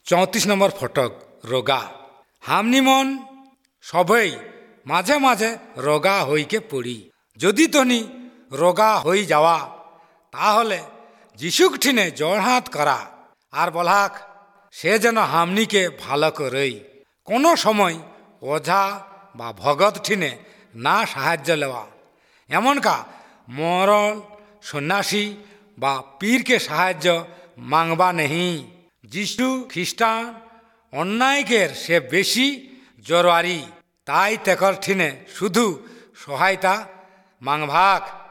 34 ফটক রোগা। হামনি মন সবই মাঝে মাঝে রোগা হইকে পড়ি। যদি তনি রোগা হই যাওয়া তাহলে যিশুক ঠিনে জড়হাত করা আর বলাক সে যেন হামনিকে ভালো করেই। কোনো সময় ওঝা বা ভগত ঠিনে না সাহায্য লেওয়া, এমনকা মরল সন্ন্যাসী বা পীরকে সাহায্য মাংবা নেই। যিশু খ্রিস্টান অন্যায়কের সে বেশি জরুরি, তাই তেকর ঠিনে শুধু সহায়তা মাংভাক।